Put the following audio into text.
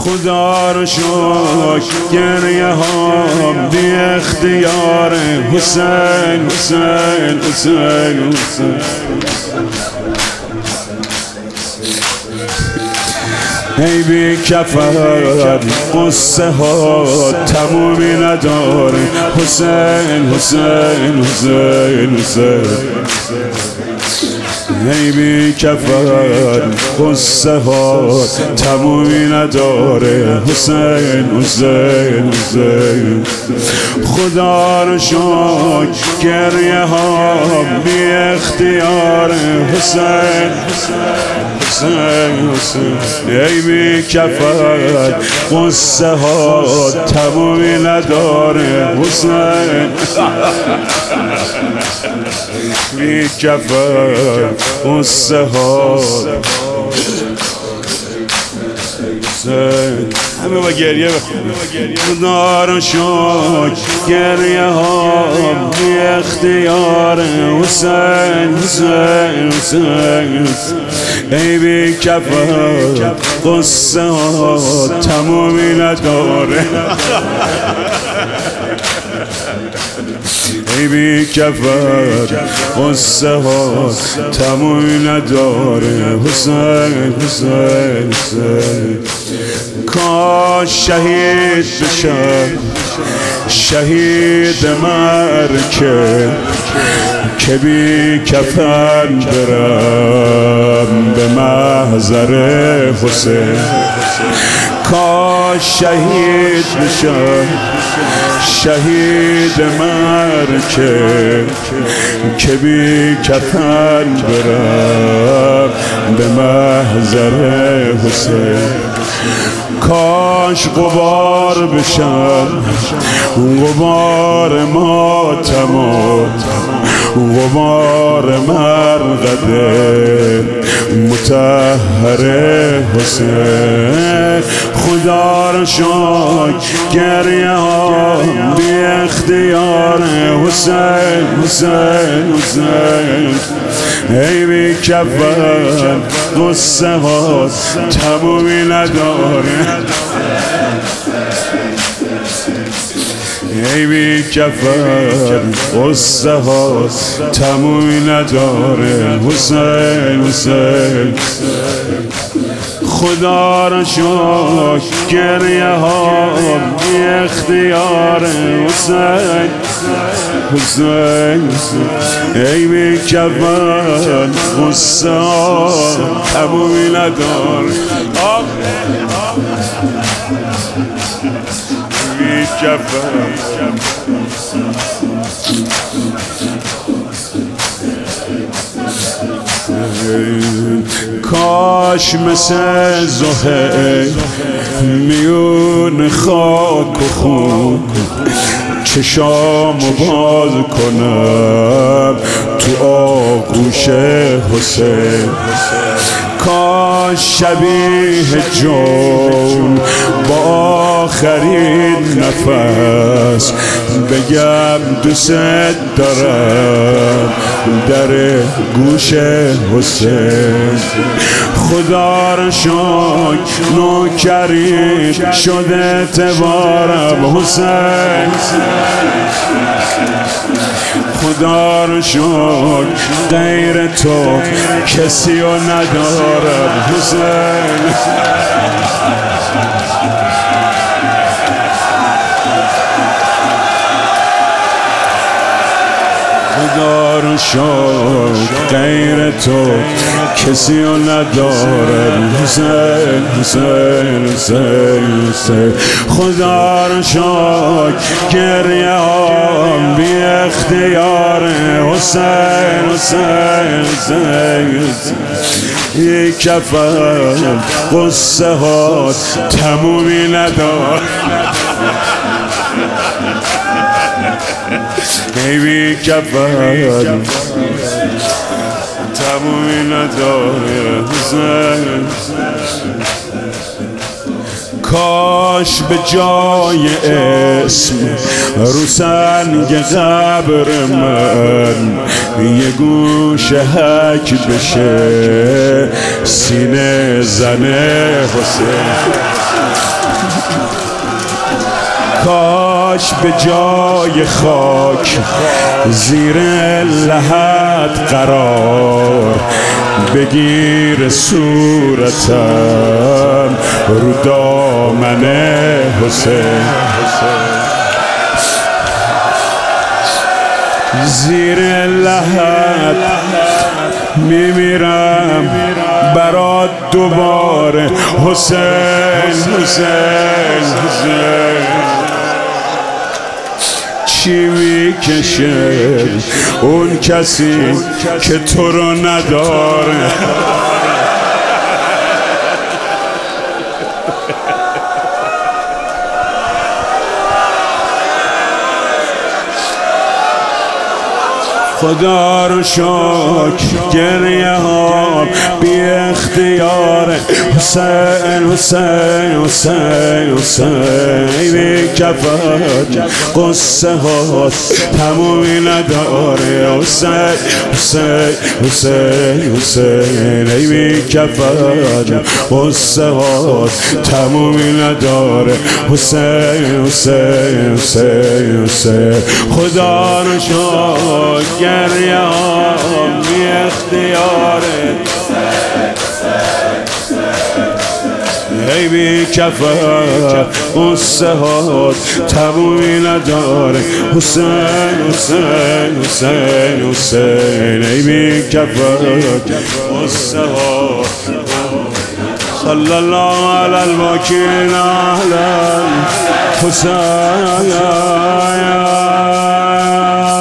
خدا رو شکر گریه هام بی اختیار حسین حسین حسین حسین ای بی کفر قصه ها تمومی نداره حسین حسین حسین حسین ای بی کفر قصه ها تمومی نداره حسین حسین حسین خدا رو شکر گریه ها بی اختیار حسین حسین حسین ای بی کفر قصه ها تمومی نداره حسین بی کفر قصه ها همه با گریه خدا رو شکر گریه ها بی اختیار حسین حسین حسین ای بی کفر قصه ها تمومی نداره ای بی کفر قصه ها تمومی نداره حسین حسین حسین کاش شهید بشم شهید مرکه که بی کفن برم به محضر حسین کاش شهید بشم شهید مرکه که بی کفن برم به محضر حسین کاش غبار بشم غبار ماتم و غبار مرقد مطهر حسین خدا را شکر گریه ها بی اختیار حسین حسین حسین ای بی کفن قصه ها تمومی نداره ای بی کفر قصه ها تمومی نداره حسین حسین خدا را شکر گریه ها بی اختیار حسین حسین ای بی کفر قصه ها تمومی نداره بی کفر کاش مثل زهیر میون خاک و خون چشامو باز کنم تو آغوش حسین کاش شبیه جون با آخرین نفس بگم دوست دارم در گوش حسین خدا را شکر نوکری شده اعتبارم حسین خدا را شکر غیر تو کسی رو ندارم حسین خدا رو شکر غیر تو کسی رو ندارم حسین حسین حسین حسین خدا رو شکر گریه ها بی اختیار حسین حسین حسین یک کفر قصه ها تمومی نداره ای بی کفر تمومی نداره حسین کاش به جای اسم رو سنگ قبر من یه گوش حک بشه سینه زن حسین کاش به جای خاک زیر لحد قرار بگیر صورتم رو دامن حسین. زیر لحد میمیرم برات دوباره حسین حسین حسین. چی میکشه اون کسی که تو رو نداره؟ خدا رو شکر گریه ها بی اختیار حسین حسین حسین حسین. بی کفت قصه ها تمومی نداره حسین حسین حسین حسین. بی کفت قصه ها تمومی نداره حسین حسین حسین حسین. خدا رو شکر گریه ها بی اختیاره ای بی کفت قصه ها تمومی نداره حسین حسین حسین حسین. ای بی کفت قصه ها. صلی الله علی الباکین علی حسین.